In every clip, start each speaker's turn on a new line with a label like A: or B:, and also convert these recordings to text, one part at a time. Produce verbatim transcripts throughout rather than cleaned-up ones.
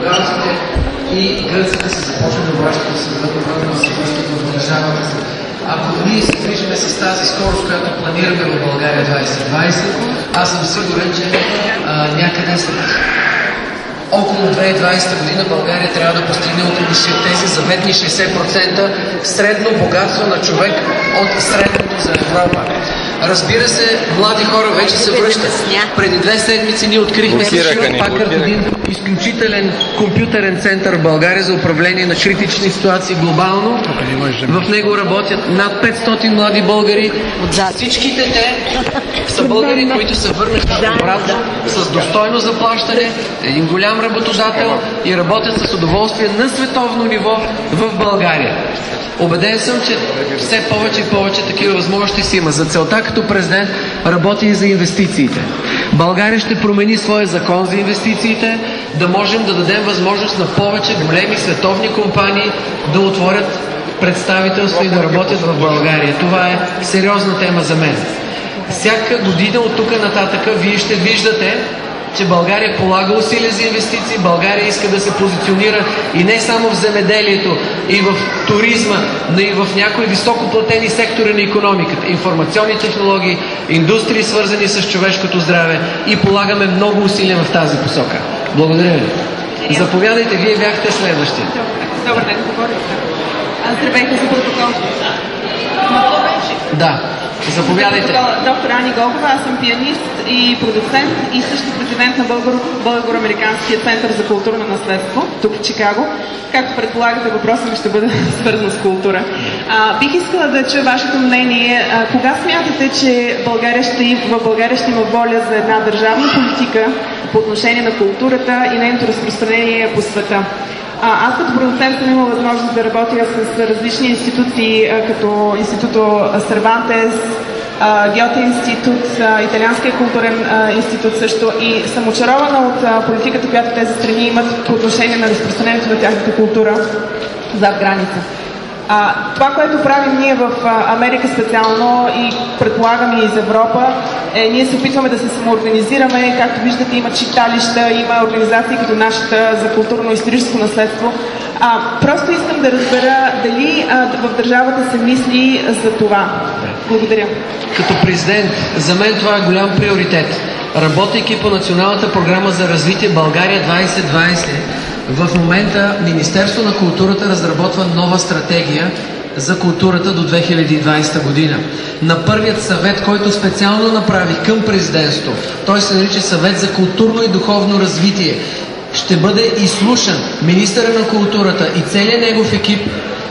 A: португалците и гърците се започват да връщат да се върнат да се връщат в държавата. Ако ние се движиме с тази скорост, която планираме в България двайсет двайсет, аз съм сигурен, че а, някъде след около две хиляди и двайсета година България трябва да постигне около тези заветни шейсет процента средно богатство на човек от средното за Европа. Разбира се, млади хора вече се връщат. Преди две седмици ние открихме пак един изключителен компютърен център в България за управление на критични ситуации глобално. В него работят над петстотин млади българи. Всичките те са българи, които се върнаха обратно с достойно заплащане, един голям работодател и работят с удоволствие на световно ниво в България. Убеден съм, че все повече и повече такива възможности си има. За целта като президент работи и за инвестициите. България ще промени своя закон за инвестициите, да можем да дадем възможност на повече големи световни компании да отворят представителство и да работят в България. Това е сериозна тема за мен. Всяка година от тук нататък вие ще виждате, че България полага усилия за инвестиции, България иска да се позиционира и не само в земеделието, и в туризма, но и в някои високоплатени сектори на икономиката, информационни технологии, индустрии, свързани с човешкото здраве, и полагаме много усилия в тази посока. Благодаря ви. Заповядайте, вие бяхте следващи.
B: Добър ден, говорите. Здравейте за протокол.
A: Да. Заповядайте.
B: Доктор Ани Голгова, аз съм пианист и продуцент и също президент на Българо-американския център за културно наследство, тук в Чикаго. Както предполагате, въпросът ми ще бъде свързан с култура. А, бих искала да чуя вашето мнение. А, кога смятате, че България ще, в България ще има воля за една държавна политика по отношение на културата и нейното разпространение по света? А, аз като продуцент съм имала възможност да работя с различни институции, като Институто Сервантес, Гьоте институт, Италианския културен институт също, и съм очарована от политиката, която тези страни имат по отношение на разпространението на тяхната култура зад граница. А, това, което правим ние в Америка специално и предполагам и из Европа, е, ние се опитваме да се самоорганизираме. Както виждате, има читалища, има организации като нашата за културно-историческо наследство. А, просто искам да разбера дали а, в държавата се мисли за това. Благодаря.
A: Като президент, за мен това е голям приоритет. Работейки по Националната програма за развитие България двайсет двайсет, в момента Министерство на културата разработва нова стратегия за културата до две хиляди и двайсета година. На първият съвет, който специално направих към президентството, той се нарича Съвет за културно и духовно развитие, ще бъде изслушан министъра на културата и целият негов екип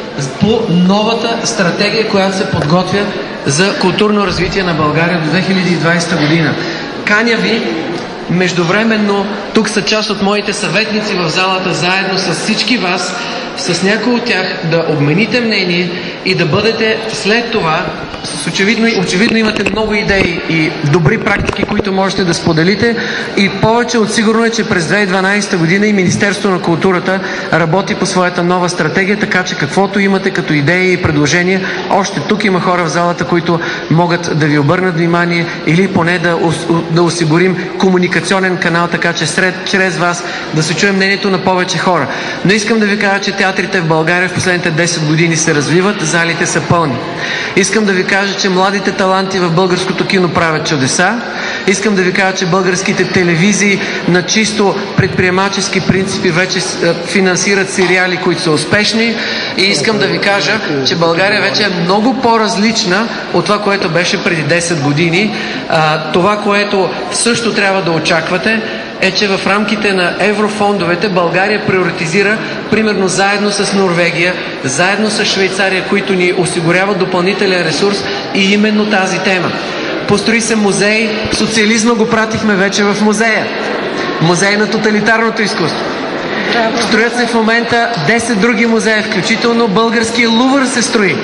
A: по новата стратегия, която се подготвя за културно развитие на България до две хиляди и двайсета година. Каня ви, междувременно, тук са част от моите съветници в залата, заедно с всички вас, с някои от тях да обмените мнение и да бъдете след това, с очевидно, очевидно имате много идеи и добри практики, които можете да споделите, и повече от сигурно е, че през две хиляди и дванадесета година и Министерство на културата работи по своята нова стратегия, така че каквото имате като идеи и предложения, още тук има хора в залата, които могат да ви обърнат внимание или поне да, да осигурим комуникационен канал, така че сред, чрез вас да се чуе мнението на повече хора. Но искам да ви кажа, че театрите в България в последните десет години се развиват, залите са пълни. Искам да ви кажа, че младите таланти в българското кино правят чудеса. Искам да ви кажа, че българските телевизии на чисто предприемачески принципи вече финансират сериали, които са успешни. И искам да ви кажа, че България вече е много по-различна от това, което беше преди десет години. А, това, което също трябва да очаквате, е, че в рамките на еврофондовете България приоритизира, примерно заедно с Норвегия, заедно с Швейцария, които ни осигуряват допълнителен ресурс, и именно тази тема. Построи се музей, социализма го пратихме вече в музея. Музей на тоталитарното изкуство. Строят се в момента десет други музея, включително българския Лувър се строи.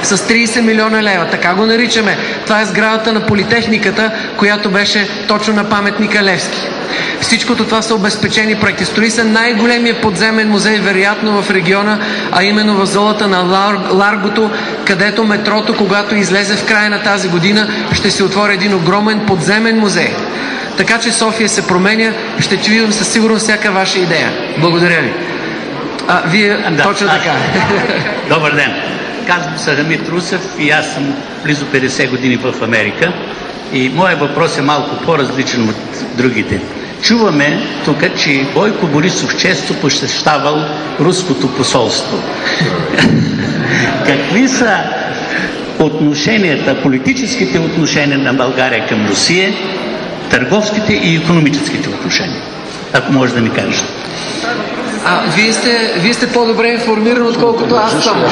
A: с трийсет милиона лева. Така го наричаме. Това е сградата на Политехниката, която беше точно на паметника Левски. Всичкото това са обезпечени проекти. Строи се най-големия подземен музей, вероятно в региона, а именно в зоната на Лар... Ларгото, където метрото, когато излезе в края на тази година, ще се отвори един огромен подземен музей. Така че София се променя. Ще чуем със сигурност всяка ваша идея. Благодаря ви. А, вие
C: да,
A: точно
C: аз...
A: така.
C: Добър ден. Казвам се Хамид Русев и аз съм близо петдесет години в Америка. И моят въпрос е малко по-различен от другите. Чуваме тук, че Бойко Борисов често посещавал руското посолство. Какви са отношенията, политическите отношения на България към Русия, търговските и икономическите отношения? Ако може да ни кажете.
A: А, вие сте, вие сте по-добре информиран, отколкото аз съм.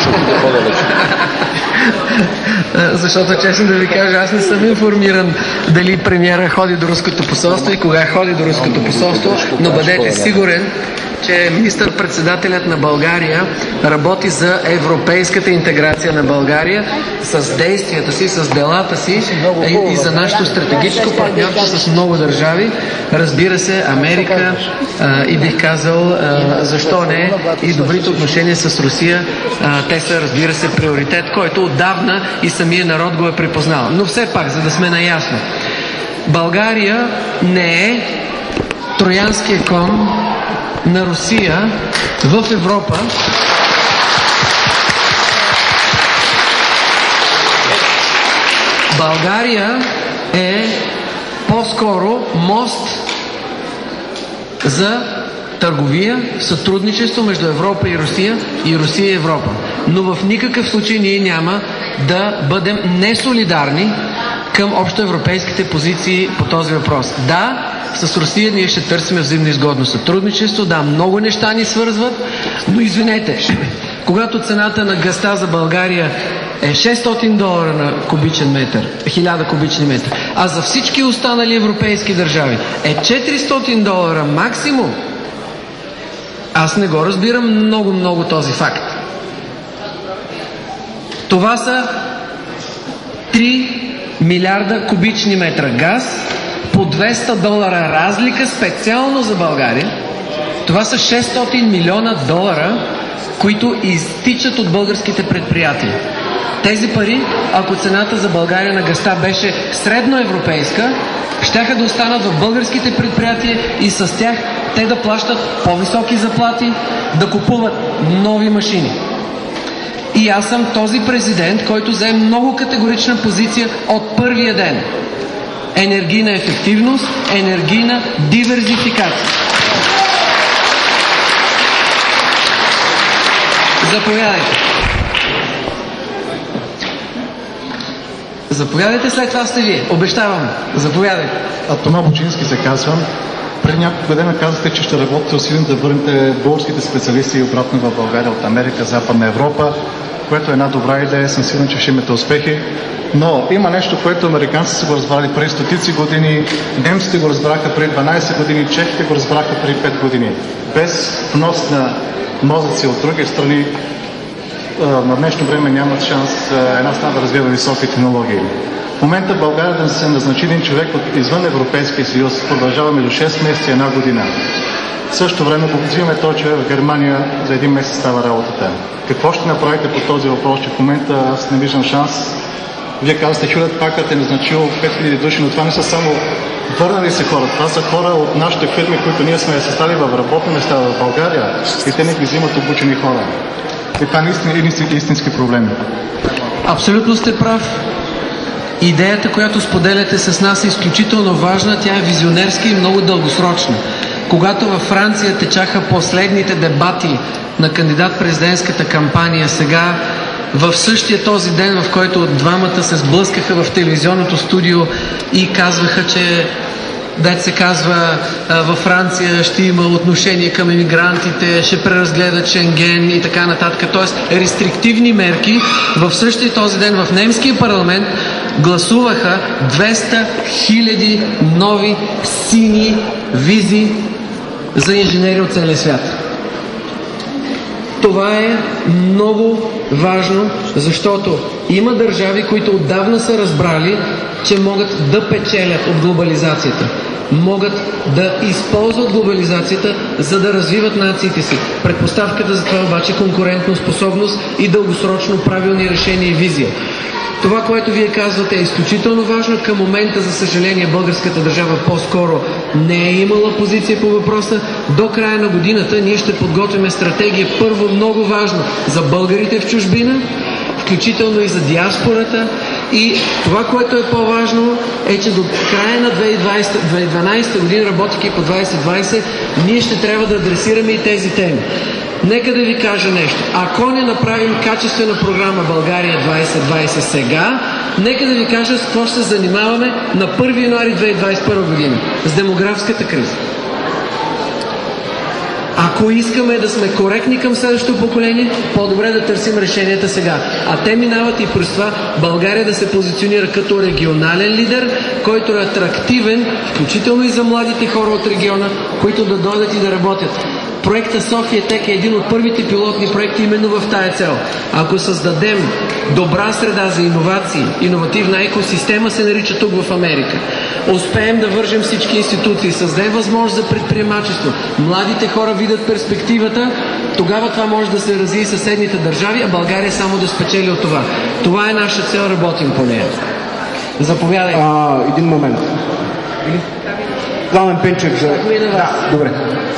A: Защото, честно да ви кажа, аз не съм информиран дали премиера ходи до руското посолство и кога ходи до руското посолство, но бъдете сигурен, че министър-председателят на България работи за европейската интеграция на България с действията си, с делата си и, и за нашето стратегическо партньорство с много държави. Разбира се, Америка а, и бих казал, а, защо не, и добрите отношения с Русия, а, те са, разбира се, приоритет, който отдавна и самия народ го е припознал. Но все пак, за да сме наясно, България не е троянския кон на Русия в Европа. България е по-скоро мост за търговия, сътрудничество между Европа и Русия и Русия и Европа. Но в никакъв случай ние няма да бъдем несолидарни към общоевропейските позиции по този въпрос. Да, с Русия ние ще търсим взаимно изгодно сътрудничество. Да, много неща ни свързват, но извинете, когато цената на газта за България е шестстотин долара на кубичен метър, хиляда кубични метра, а за всички останали европейски държави е четиристотин долара максимум, аз не го разбирам много-много този факт. Това са три милиарда кубични метра газ, по двеста долара разлика специално за България. Това са шестстотин милиона долара, които изтичат от българските предприятия. Тези пари, ако цената за България на газта беше средноевропейска, щяха да останат в българските предприятия и с тях те да плащат по-високи заплати, да купуват нови машини. И аз съм този президент, който взе много категорична позиция от първия ден. Енергийна ефективност, енергийна диверсификация. Заповядайте. Заповядайте, след това сте вие. Обещавам. Заповядайте.
D: А Тома Бочински се казвам. Преди няколко година казахте, че ще работите усилено да върнете българските специалисти обратно в България от Америка, Западна Европа, което е една добра идея. Съм сигурен, че ще имате успехи. Но има нещо, което американците са го разбрали преди стотици години, немците го разбраха преди дванайсет години, чехите го разбраха преди пет години. Без внос на мозъци от други страни, на днешно време нямат шанс една страна да развива високи технологии. В момента в България да се назначи един човек от извън Европейския съюз продължава между шест месеца и една година. В същото време, ако взимаме този човек в Германия, за един месец става работата. Какво ще направите по този въпрос, че в момента аз не виждам шанс? Вие казвате, Хюлет Пакърд е назначил пет хиляди души, но това не са само върнали се хора. Това са хора от нашите фирми, които ние сме създали в работни места в България и те не ги взимат обучени хора. И това наистина е истински проблем.
A: Абсолютно сте прав. Идеята, която споделяте с нас, е изключително важна. Тя е визионерска и много дългосрочна. Когато във Франция течаха последните дебати на кандидат-президентската кампания, сега в същия този ден, в който двамата се сблъскаха в телевизионното студио и казваха, че дет се казва, във Франция ще има отношение към емигрантите, ще преразгледат Шенген и така нататък. Тоест рестриктивни мерки. В същия този ден в немския парламент гласуваха двеста хиляди нови сини визи за инженери от целия свят. Това е много важно, защото има държави, които отдавна са разбрали, че могат да печелят от глобализацията. Могат да използват глобализацията, за да развиват нациите си. Предпоставката за това обаче е конкурентна способност и дългосрочно правилни решения и визия. Това, което вие казвате, е изключително важно. Към момента, за съжаление, българската държава по-скоро не е имала позиция по въпроса. До края на годината ние ще подготвяме стратегия, първо много важно за българите в чужбина, включително и за диаспората. И това, което е по-важно, е, че до края на две хиляди и дванадесета година, работейки по двайсет двайсет, ние ще трябва да адресираме и тези теми. Нека да ви кажа нещо. Ако не направим качествена програма България двайсет двайсет сега, нека да ви кажа с какво ще се занимаваме на първи януари две хиляди двайсет и първа година. С демографската криза. Ако искаме да сме коректни към следващото поколение, по-добре да търсим решенията сега. А те минават и през това България да се позиционира като регионален лидер, който е атрактивен, включително и за младите хора от региона, които да дойдат и да работят. Проекта София Тек е един от първите пилотни проекти именно в тая цел. Ако създадем добра среда за иновации, иновативна екосистема се нарича тук в Америка, успеем да вържем всички институции, създадем възможност за предприемачество, младите хора видят перспективата, тогава това може да се развие и съседните държави, а България само да спечели от това. Това е наша цел, работим по нея. Заповядайте.
E: А, един момент. Пламен Пенчев за...
A: Да,
E: добре.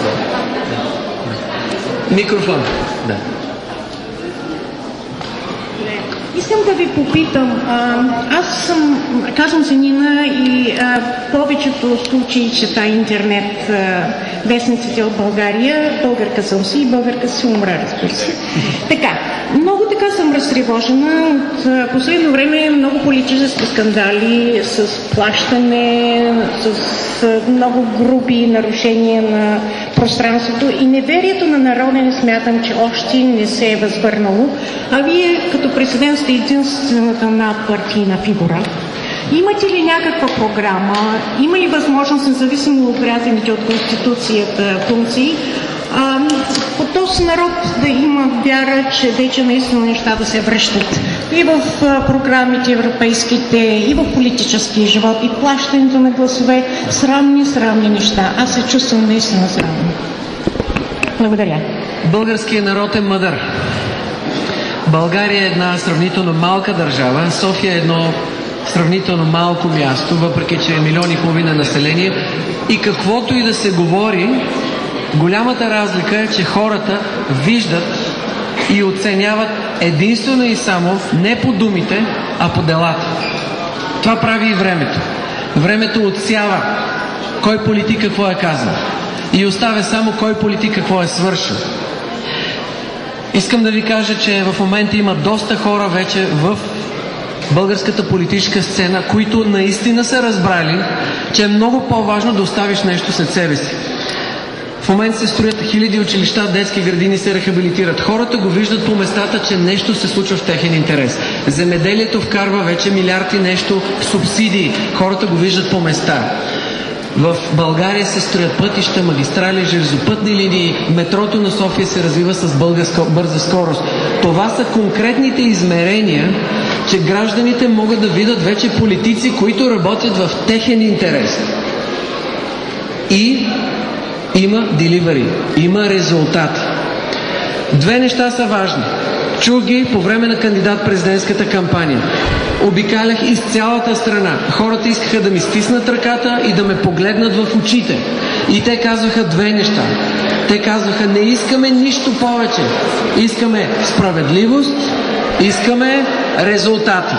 A: Микрофон. Да.
F: Искам да ви попитам. А, аз съм, казвам се Нина и а, повечето случаи чета интернет а, вестниците от България. Българка съм си и българка си умра, разбира се. Така, много така съм разтревожена. От а, последно време много политически скандали с плащане, с а, много груби нарушения на пространството и неверието на народа не смятам, че още не се е възвърнало. А вие като президент сте единствената надпартийна фигура. Имате ли някаква програма? Има ли възможност, независимо от гражданите от Конституцията функции, а, по този народ да има вяра, че вече наистина нещата се връщат и в а, програмите европейските, и в политическия живот, и плащането на гласове, срамни, срамни неща. Аз се чувствам наистина срамно. Благодаря.
A: Българският народ е мъдър. България е една сравнително малка държава, София е едно сравнително малко място, въпреки че е милион и половина население. И каквото и да се говори, голямата разлика е, че хората виждат и оценяват единствено и само не по думите, а по делата. Това прави и времето. Времето отсява кой политик какво е казал и оставя само кой политик какво е свършил. Искам да ви кажа, че в момента има доста хора вече в българската политическа сцена, които наистина са разбрали, че е много по-важно да оставиш нещо след себе си. В момента се строят хиляди училища, детски градини се рехабилитират. Хората го виждат по местата, че нещо се случва в техен интерес. Земеделието вкарва вече милиарди нещо в субсидии. Хората го виждат по места. В България се строят пътища, магистрали, железопътни линии, метрото на София се развива с българска бърза скорост. Това са конкретните измерения, че гражданите могат да видят вече политици, които работят в техен интерес. И има деливери, има резултати. Две неща са важни. Чух ги по време на кандидат-президентската кампания. Обикалях из цялата страна. Хората искаха да ми стиснат ръката и да ме погледнат в очите. И те казваха две неща. Те казваха: не искаме нищо повече. Искаме справедливост, искаме резултати.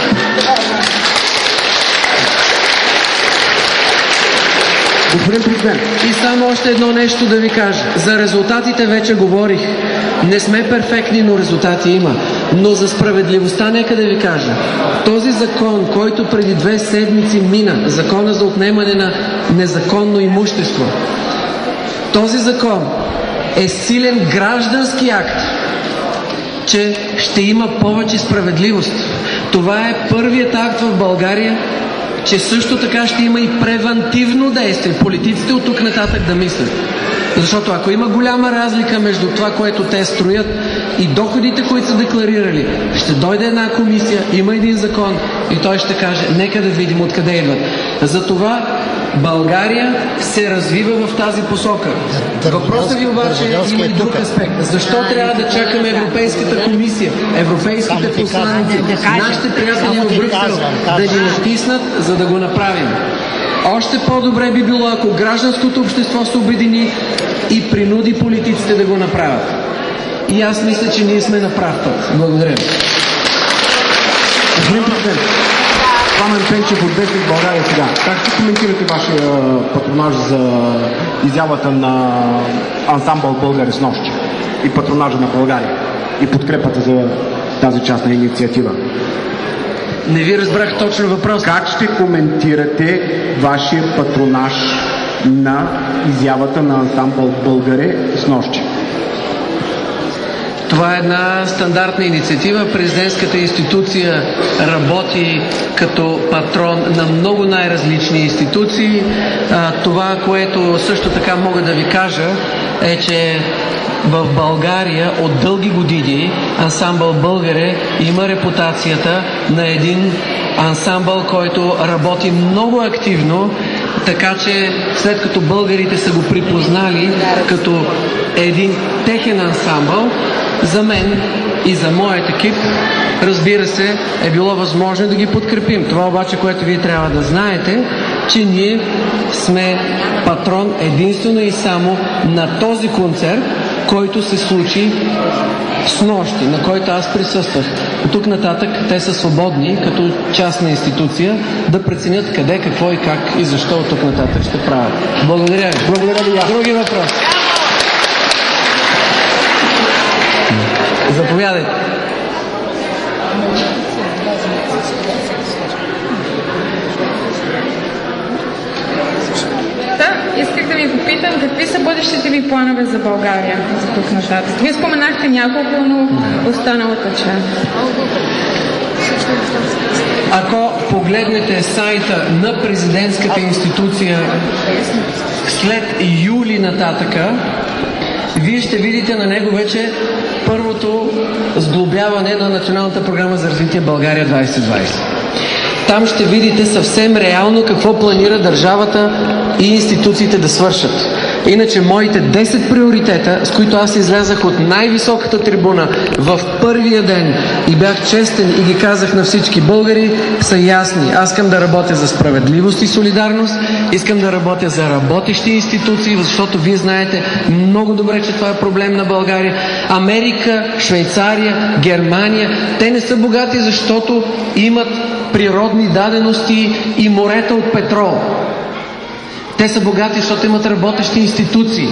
E: Господин президент.
A: И само още едно нещо да ви кажа. За резултатите вече говорих. Не сме перфектни, но резултати има. Но за справедливостта нека да ви кажа. Този закон, който преди две седмици мина, закона за отнемане на незаконно имущество, този закон е силен граждански акт, че ще има повече справедливост. Това е първият акт в България, че също така ще има и превантивно действие. Политиците от тук нататък да мислят. Защото ако има голяма разлика между това, което те строят и доходите, които са декларирали, ще дойде една комисия, има един закон и той ще каже, нека да видим откъде идват. Затова България се развива в тази посока. Въпросът ви обаче има и друг аспект. Защо трябва да чакаме Европейската комисия, европейските посланици, нашите приятели в Брюксел да ни натиснат, за да го направим? Още по-добре би било, ако гражданското общество се обедини и принуди политиците да го направят. И аз мисля, че ние сме на прав път. Благодаря.
E: Господин президент, Пламен Пенчев от Вестник България сега. Как ще коментирате вашия патронаж за изявата на ансамбъл Българи с нощи и патронажа на България и подкрепата за тази част на инициатива?
A: Не ви разбрах точно въпрос.
E: Как ще коментирате вашия патронаж на изявата на ансамбъл Българи с нощи?
A: Това е една стандартна инициатива. Президентската институция работи като патрон на много най-различни институции. Това, което също така мога да ви кажа, е, че в България от дълги години ансамбъл Българи има репутацията на един ансамбъл, който работи много активно, така че след като българите са го припознали като един техен ансамбъл, за мен и за моят екип, разбира се, е било възможно да ги подкрепим. Това обаче, което вие трябва да знаете, че ние сме патрон единствено и само на този концерт, който се случи с нощи, на който аз присъствах. От тук нататък те са свободни, като частна институция, да преценят къде, какво и как и защо от тук нататък ще правят. Благодаря ви.
E: Благодаря ви.
A: Други въпроси? Заповядайте.
G: Да, исках да ви попитам какви са бъдещите ви планове за България за тук нататък. Вие споменахте няколко, но останалата част.
A: Ако погледнете сайта на президентската институция след юли нататъка, вие ще видите на него вече първото сглобяване на Националната програма за развитие България двайсет двайсет. Там ще видите съвсем реално какво планира държавата и институциите да свършат. Иначе моите десет приоритета, с които аз излязах от най-високата трибуна в първия ден и бях честен и ги казах на всички българи, са ясни. Аз искам да работя за справедливост и солидарност, искам да работя за работещи институции, защото вие знаете много добре, че това е проблем на България. Америка, Швейцария, Германия, те не са богати, защото имат природни дадености и морета от петрол. Те са богати, защото имат работещи институции,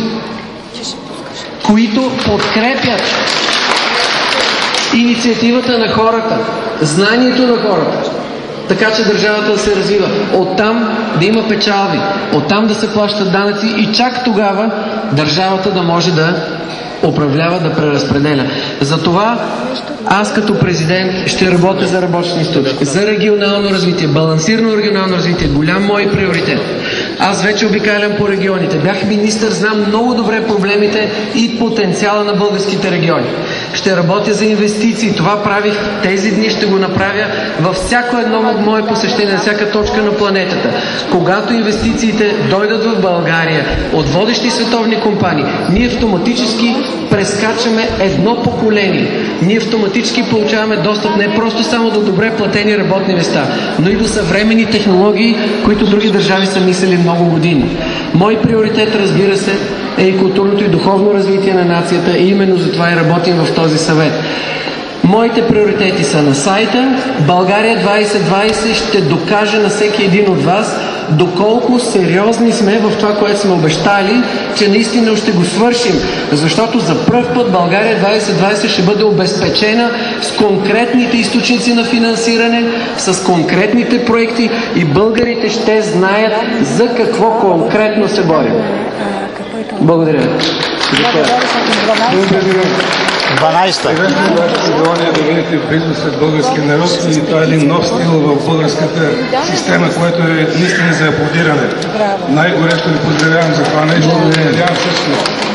A: които подкрепят инициативата на хората, знанието на хората, така че държавата да се развива. Оттам да има печалби, оттам да се плащат данъци и чак тогава държавата да може да управлява, да преразпределя. Затова аз като президент ще работя за работещи институции, за регионално развитие, балансирано регионално развитие, голям мой приоритет. Аз вече обикалям по регионите. Бях министър, знам много добре проблемите и потенциала на българските региони. Ще работя за инвестиции. Това правих тези дни, ще го направя във всяко едно мое посещение, на всяка точка на планетата. Когато инвестициите дойдат в България от водещи световни компании, ние автоматически прескачаме едно поколение. Ние автоматически получаваме достъп не просто само до добре платени работни места, но и до съвременни технологии, които други държави са мислили много години. Мой приоритет, разбира се, е и културното и духовно развитие на нацията и именно за това и работим в този съвет. Моите приоритети са на сайта. България двайсет двайсет ще докаже на всеки един от вас доколко сериозни сме в това, което сме обещали, че наистина ще го свършим. Защото за пръв път България двайсет двайсет ще бъде обезпечена с конкретните източници на финансиране, с конкретните проекти и българите ще знаят за какво конкретно се борим. Благодаря.
H: дванайсета.
I: Приветствам вашето желание да бъдете близо след българския народ и това е един нов стил в българската система, което е наистина за аплодиране. Най-горещо ви поздравявам за това нещо, надявам също.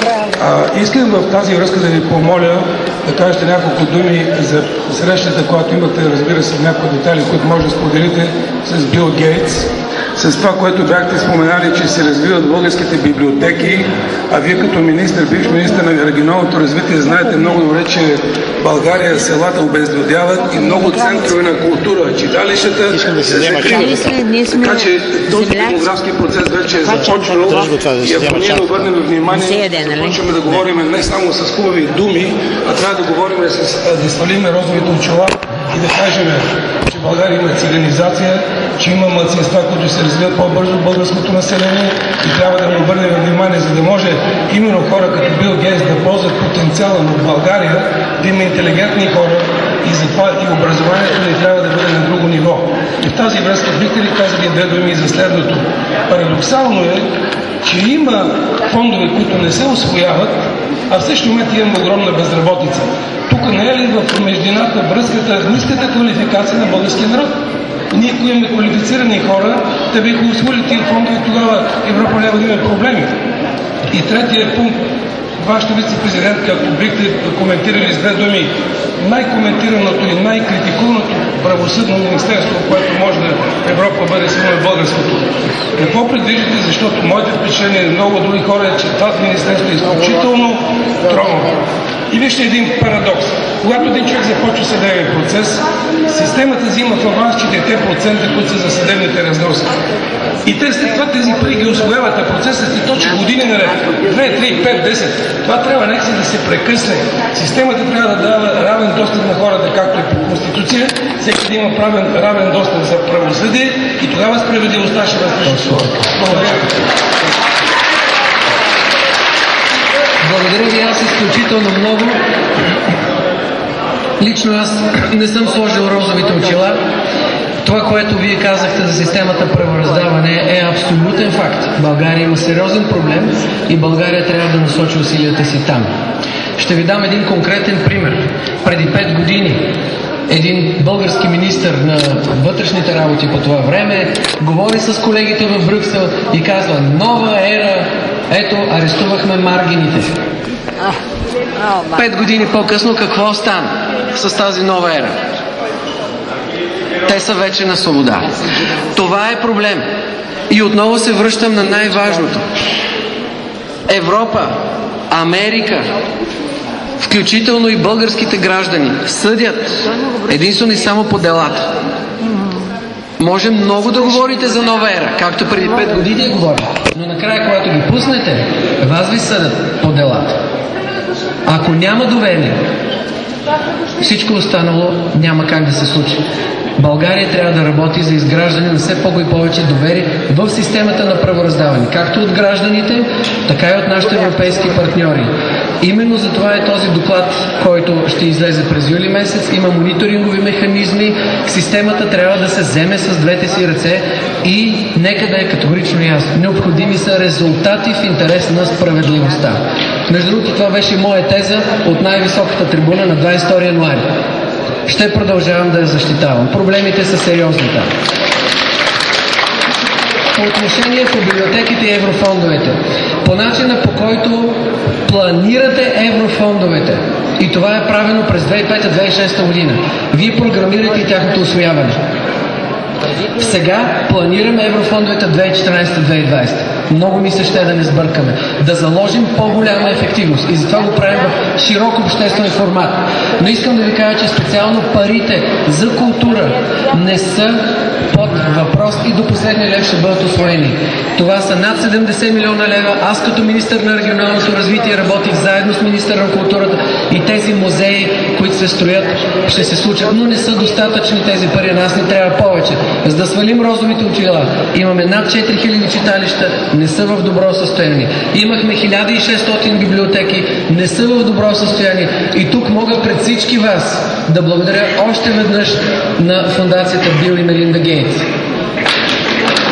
I: А, искам в тази връзка да ви помоля да кажете няколко думи за срещата, която имате, разбира се, някои детайли, които може да споделите с Бил Гейтс, с това, което бяхте споменали, че се развиват българските библиотеки, а вие като министър, бивш министър на регионалното развитие, знаете много добре, че България селата обезлюдяват и много центрове на култура, читалищата се закриват. Така че този демографски процес вече е започнал и ако ние не обърнем внимание, започваме да говорим не само с хубави думи, а трябва да говорим с, да свалим розовите очила и да кажем, че България има циганизация, че има младсинства, които се развиват по-бързо в българското население и трябва да му обърнем внимание, за да може именно хора като Бил Гейтс да ползват потенциала на България, да има интелигентни хора и затова и образованието ни трябва да бъде на друго ниво. И в тази връзка бихте ли казали две думи за следното? Парадоксално е, че има фондове, които не се усвояват, а в същия момент имаме огромна безработица. Тук не е ли в междината връзката, ниската квалификация на българския народ? Ние, ако имаме квалифицирани хора, те биха усвоили тия фондове, тогава Европа няма да има проблеми. И третия пункт, вашата вице-президентка, ако бихте коментирали с две думи, най-коментираното и най-критикуваното правосъдно министерство, което може да Европа бъде силно българското. Какво предвиждате, защото моите впечатление и много други хора е, че това министерство е изключително тромаво. И вижте един парадокс. Когато един човек започва съдебен процес, системата взима в аванс четирите процента, които са за съдебните разноски. И те след това тези пари ги усвояват, а процесът си точи години наред. две, три, пет, десет. Това трябва някакси да се прекъсне. Системата трябва да дава равен достъп на хората, както е по Конституция. Всеки да има правен, равен достъп за правосъдие и тогава справедливостта ще възтържествува. Благодаря.
A: Благодаря ви, аз изключително много. Лично аз не съм сложил розовите очила. Това, което вие казахте за системата правораздаване е абсолютен факт. България има сериозен проблем и България трябва да насочи усилията си там. Ще ви дам един конкретен пример. Преди пет години един български министър на вътрешните работи по това време говори с колегите в Брюксел и казва: нова ера, ето, арестувахме маргините. Пет години по-късно какво стана с тази нова ера? Те са вече на свобода. Това е проблем. И отново се връщам на най-важното. Европа, Америка, включително и българските граждани, съдят единствено и само по делата. Може много да говорите за нова ера, както преди пет години говорим, но накрая, когато ги пуснете, вас ви съдят по делата. Ако няма доверие, всичко останало няма как да се случи. България трябва да работи за изграждане на все по- и повече доверие в системата на правораздаване, както от гражданите, така и от нашите европейски партньори. Именно за това е този доклад, който ще излезе през юли месец. Има мониторингови механизми. Системата трябва да се вземе с двете си ръце и нека да е категорично ясно. Необходими са резултати в интерес на справедливостта. Между другото, това беше моя теза от най-високата трибуна на двадесет и втори януари. Ще продължавам да я защитавам. Проблемите са сериозни там. По отношение по библиотеките и еврофондовете. По начина, по който планирате еврофондовете, и това е правено през две хиляди и пета - две хиляди и шеста година, вие програмирате и тяхното усвояване. Сега планираме еврофондовете две хиляди и четиринадесета - две хиляди и двадесета. Много ми се ще да не сбъркаме. Да заложим по-голяма ефективност. И затова го правим в широк обществен формат. Но искам да ви кажа, че специално парите за култура не са под въпрос и до последния лев ще бъдат усвоени. Това са над седемдесет милиона лева. Аз като министър на регионалното развитие работих заедно с министъра на културата и тези музеи, които се строят, ще се случат. Но не са достатъчни тези пари. На нас не трябва повече. За да свалим розовите очила, имаме над четири хиляди читалища, не са в добро състояние. Имахме хиляда и шестстотин библиотеки, не са в добро състояние. И тук мога пред всички вас да благодаря още веднъж на фондацията Бил и Мелинда Гейтс.